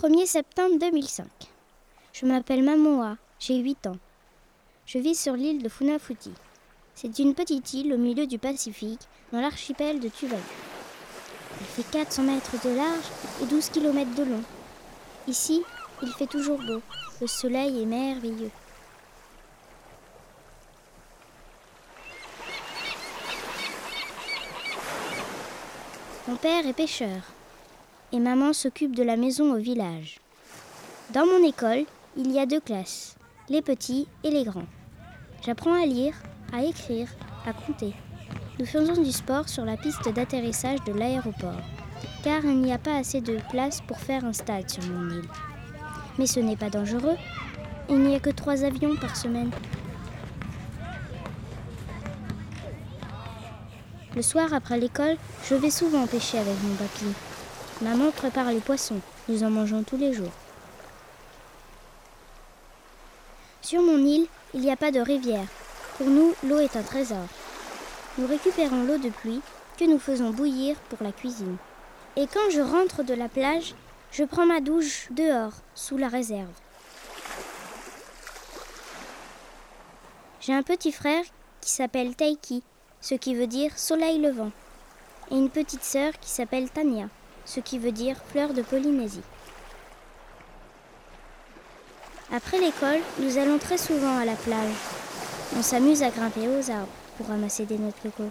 1er septembre 2005. Je m'appelle Mamoa, j'ai 8 ans. Je vis sur l'île de Funafuti. C'est une petite île au milieu du Pacifique, dans l'archipel de Tuvalu. Elle fait 400 mètres de large et 12 km de long. Ici, il fait toujours beau. Le soleil est merveilleux. Mon père est pêcheur et maman s'occupe de la maison au village. Dans mon école, il y a 2 classes, les petits et les grands. J'apprends à lire, à écrire, à compter. Nous faisons du sport sur la piste d'atterrissage de l'aéroport, car il n'y a pas assez de place pour faire un stade sur mon île. Mais ce n'est pas dangereux, il n'y a que 3 avions par semaine. Le soir après l'école, je vais souvent pêcher avec mon papy. Maman prépare les poissons, nous en mangeons tous les jours. Sur mon île, il n'y a pas de rivière. Pour nous, l'eau est un trésor. Nous récupérons l'eau de pluie que nous faisons bouillir pour la cuisine. Et quand je rentre de la plage, je prends ma douche dehors, sous la réserve. J'ai un petit frère qui s'appelle Taiki, ce qui veut dire soleil levant, et une petite sœur qui s'appelle Tania, ce qui veut dire fleur de Polynésie. Après l'école, nous allons très souvent à la plage. On s'amuse à grimper aux arbres pour ramasser des noix de coco.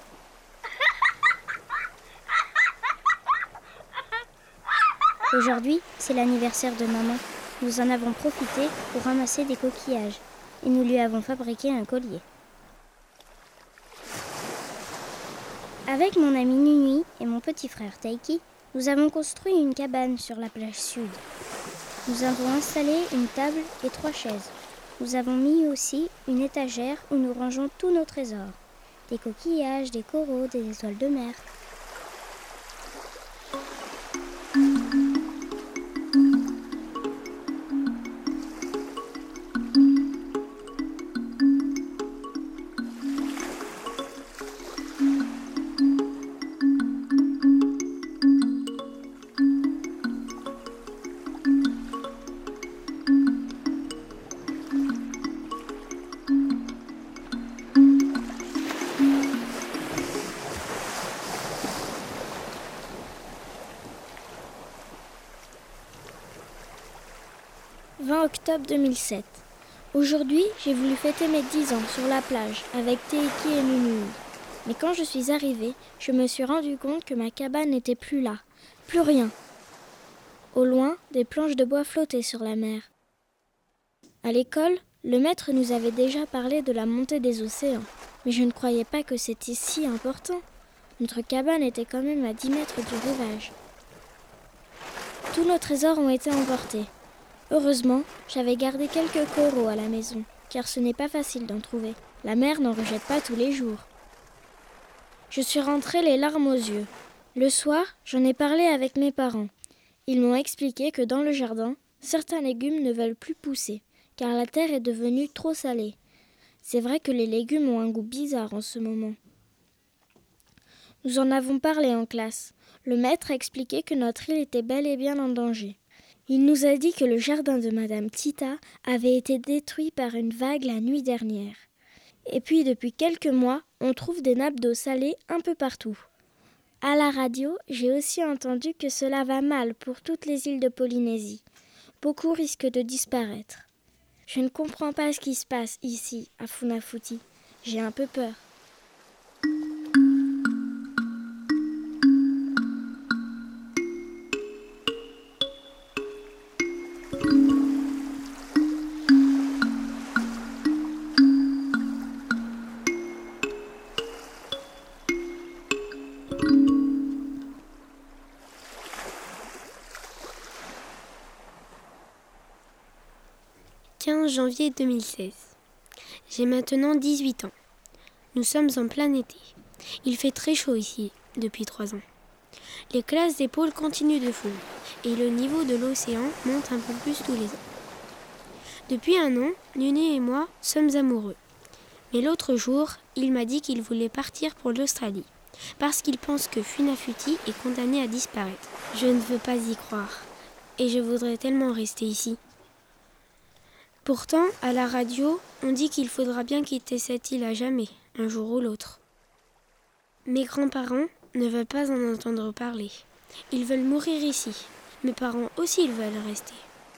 Aujourd'hui, c'est l'anniversaire de maman. Nous en avons profité pour ramasser des coquillages et nous lui avons fabriqué un collier. Avec mon ami Nui et mon petit frère Taiki, nous avons construit une cabane sur la plage sud. Nous avons installé une table et 3 chaises. Nous avons mis aussi une étagère où nous rangeons tous nos trésors. Des coquillages, des coraux, des étoiles de mer. « 20 octobre 2007. Aujourd'hui, j'ai voulu fêter mes 10 ans sur la plage avec Taiki et Nunu. Mais quand je suis arrivée, je me suis rendu compte que ma cabane n'était plus là. Plus rien. Au loin, des planches de bois flottaient sur la mer. À l'école, le maître nous avait déjà parlé de la montée des océans. Mais je ne croyais pas que c'était si important. Notre cabane était quand même à 10 mètres du rivage. Tous nos trésors ont été emportés. Heureusement, j'avais gardé quelques coraux à la maison, car ce n'est pas facile d'en trouver. La mer n'en rejette pas tous les jours. Je suis rentrée les larmes aux yeux. Le soir, j'en ai parlé avec mes parents. Ils m'ont expliqué que dans le jardin, certains légumes ne veulent plus pousser, car la terre est devenue trop salée. C'est vrai que les légumes ont un goût bizarre en ce moment. Nous en avons parlé en classe. Le maître a expliqué que notre île était bel et bien en danger. Il nous a dit que le jardin de Madame Tita avait été détruit par une vague la nuit dernière. Et puis depuis quelques mois, on trouve des nappes d'eau salée un peu partout. À la radio, j'ai aussi entendu que cela va mal pour toutes les îles de Polynésie. Beaucoup risquent de disparaître. Je ne comprends pas ce qui se passe ici, à Funafuti. J'ai un peu peur. « 15 janvier 2016. J'ai maintenant 18 ans. Nous sommes en plein été. Il fait très chaud ici depuis 3 ans. Les classes des pôles continuent de fondre et le niveau de l'océan monte un peu plus tous les ans. Depuis 1 an, Nuni et moi sommes amoureux. Mais l'autre jour, il m'a dit qu'il voulait partir pour l'Australie parce qu'il pense que Funafuti est condamné à disparaître. Je ne veux pas y croire. et je voudrais tellement rester ici. Pourtant, à la radio, on dit qu'il faudra bien quitter cette île à jamais, un jour ou l'autre. Mes grands-parents ne veulent pas en entendre parler. Ils veulent mourir ici. Mes parents aussi ils veulent rester.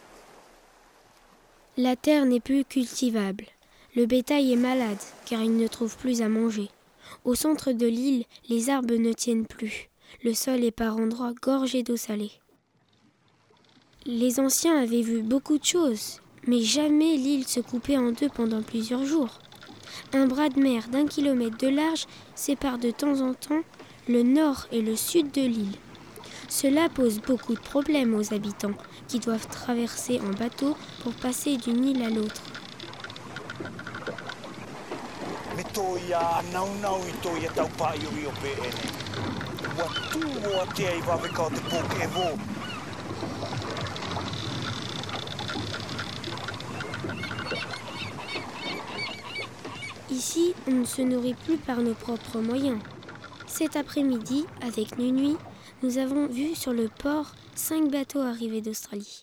La terre n'est plus cultivable. Le bétail est malade, car il ne trouve plus à manger. Au centre de l'île, les arbres ne tiennent plus. Le sol est par endroits gorgé d'eau salée. Les anciens avaient vu beaucoup de choses, mais jamais l'île se coupait en deux pendant plusieurs jours. Un bras de mer d'1 kilomètre de large sépare de temps en temps le nord et le sud de l'île. Cela pose beaucoup de problèmes aux habitants qui doivent traverser en bateau pour passer d'une île à l'autre. Ici, on ne se nourrit plus par nos propres moyens. Cet après-midi, avec Nunui, nous avons vu sur le port 5 bateaux arrivés d'Australie.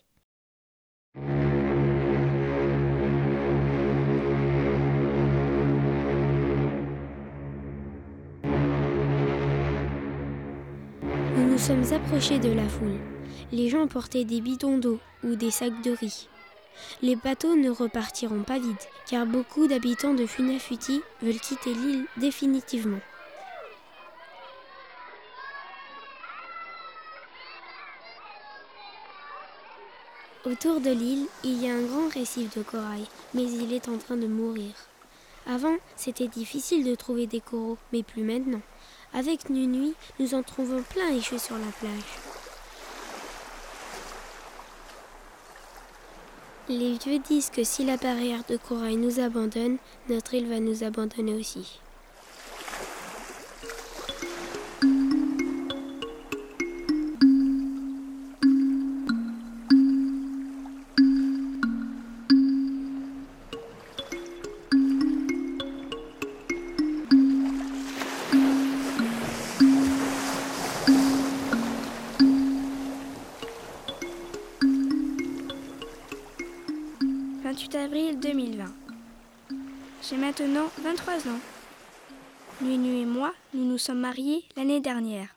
Nous nous sommes approchés de la foule. Les gens portaient des bidons d'eau ou des sacs de riz. Les bateaux ne repartiront pas vides, car beaucoup d'habitants de Funafuti veulent quitter l'île définitivement. Autour de l'île, il y a un grand récif de corail, mais il est en train de mourir. Avant, c'était difficile de trouver des coraux, mais plus maintenant. Avec Nunui, nous en trouvons plein échoués sur la plage. Les vieux disent que si la barrière de corail nous abandonne, notre île va nous abandonner aussi. « 28 avril 2020. J'ai maintenant 23 ans. Nunu et moi, nous nous sommes mariés l'année dernière.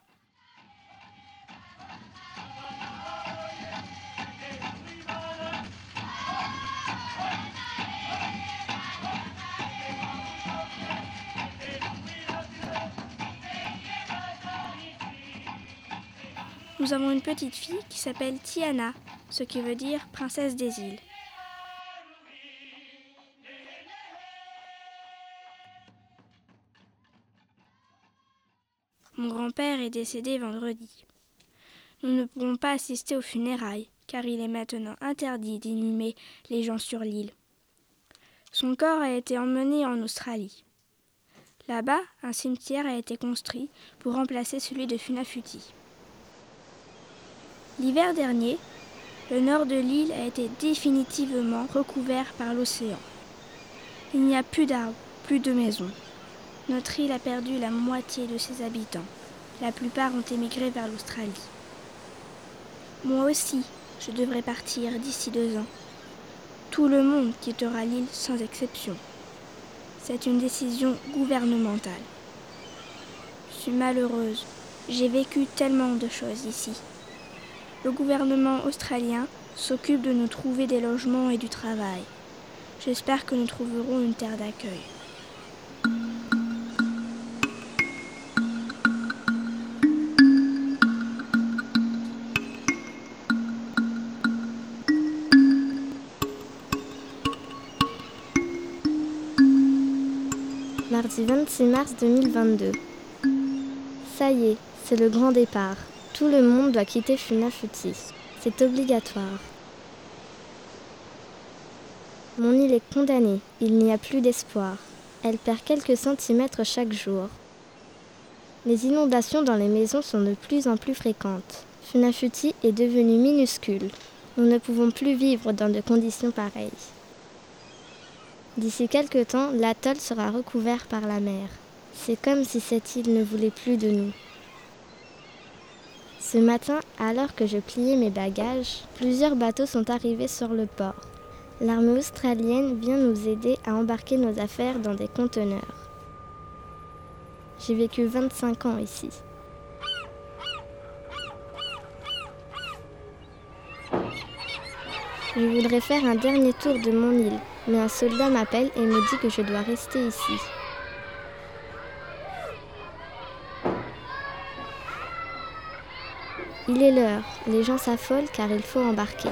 Nous avons une petite fille qui s'appelle Tiana, ce qui veut dire princesse des îles. Mon grand-père est décédé vendredi. Nous ne pourrons pas assister aux funérailles, car il est maintenant interdit d'inhumer les gens sur l'île. Son corps a été emmené en Australie. Là-bas, un cimetière a été construit pour remplacer celui de Funafuti. L'hiver dernier, le nord de l'île a été définitivement recouvert par l'océan. Il n'y a plus d'arbres, plus de maisons. Notre île a perdu la moitié de ses habitants. La plupart ont émigré vers l'Australie. Moi aussi, je devrais partir d'ici 2 ans. Tout le monde quittera l'île sans exception. C'est une décision gouvernementale. Je suis malheureuse. J'ai vécu tellement de choses ici. Le gouvernement australien s'occupe de nous trouver des logements et du travail. J'espère que nous trouverons une terre d'accueil. Mardi 26 mars 2022. Ça y est, c'est le grand départ. Tout le monde doit quitter Funafuti. C'est obligatoire. Mon île est condamnée. Il n'y a plus d'espoir. Elle perd quelques centimètres chaque jour. Les inondations dans les maisons sont de plus en plus fréquentes. Funafuti est devenu minuscule. Nous ne pouvons plus vivre dans de conditions pareilles. D'ici quelque temps, l'atoll sera recouvert par la mer. C'est comme si cette île ne voulait plus de nous. Ce matin, alors que je pliais mes bagages, plusieurs bateaux sont arrivés sur le port. L'armée australienne vient nous aider à embarquer nos affaires dans des conteneurs. J'ai vécu 25 ans ici. Je voudrais faire un dernier tour de mon île, mais un soldat m'appelle et me dit que je dois rester ici. Il est l'heure, les gens s'affolent car il faut embarquer.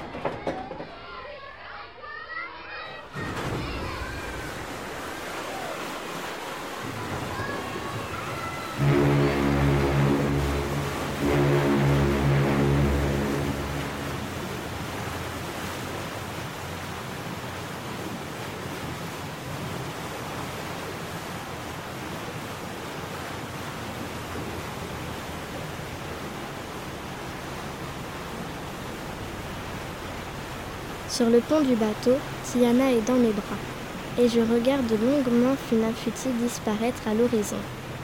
Sur le pont du bateau, Tiana est dans mes bras, et je regarde longuement Funafuti disparaître à l'horizon.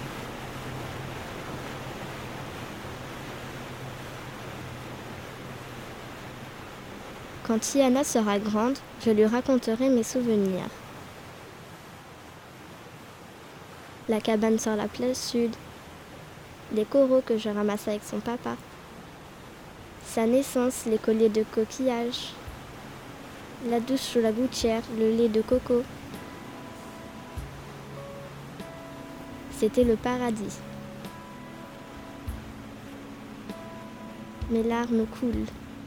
Quand Tiana sera grande, je lui raconterai mes souvenirs. La cabane sur la plage sud, les coraux que je ramasse avec son papa, sa naissance, les colliers de coquillages, la douche sous la gouttière, le lait de coco. C'était le paradis. Mes larmes coulent.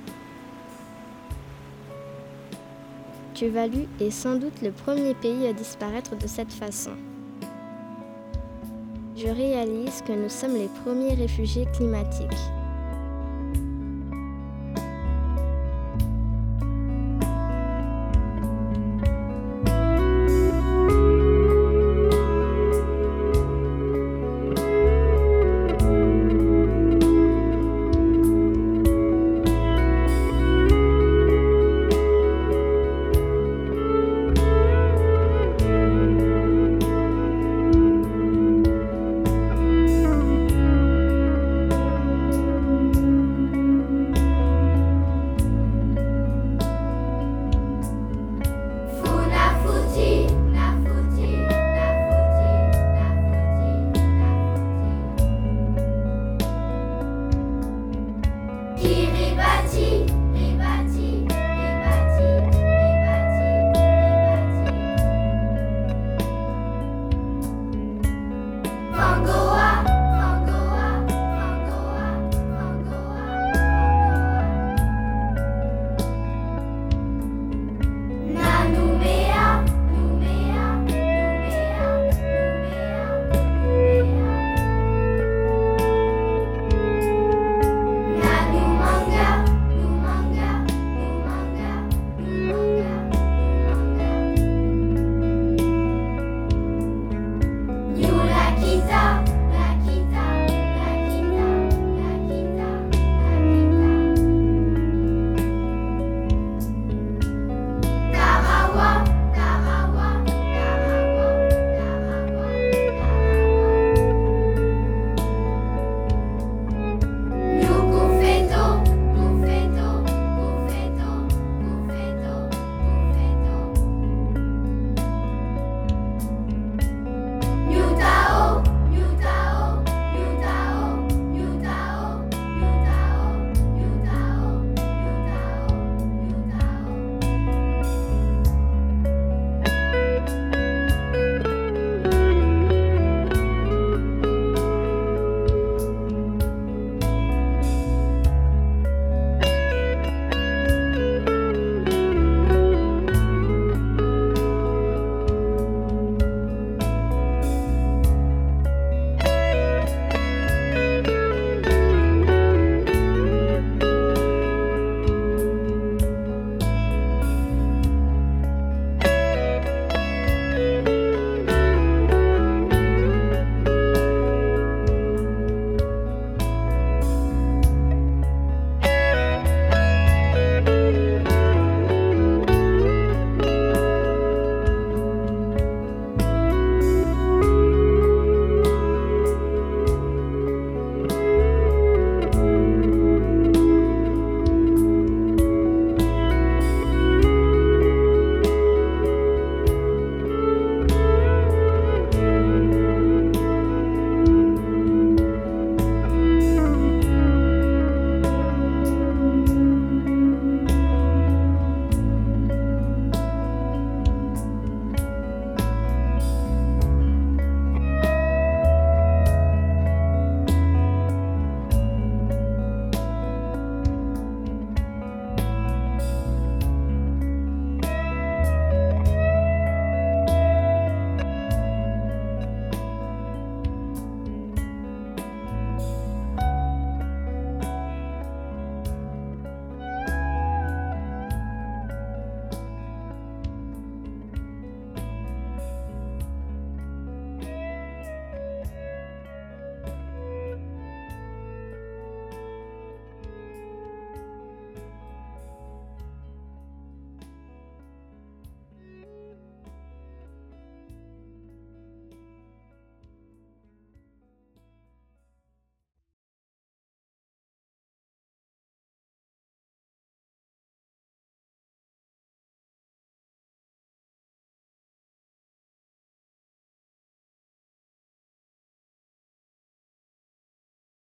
Tuvalu est sans doute le premier pays à disparaître de cette façon. Je réalise que nous sommes les premiers réfugiés climatiques.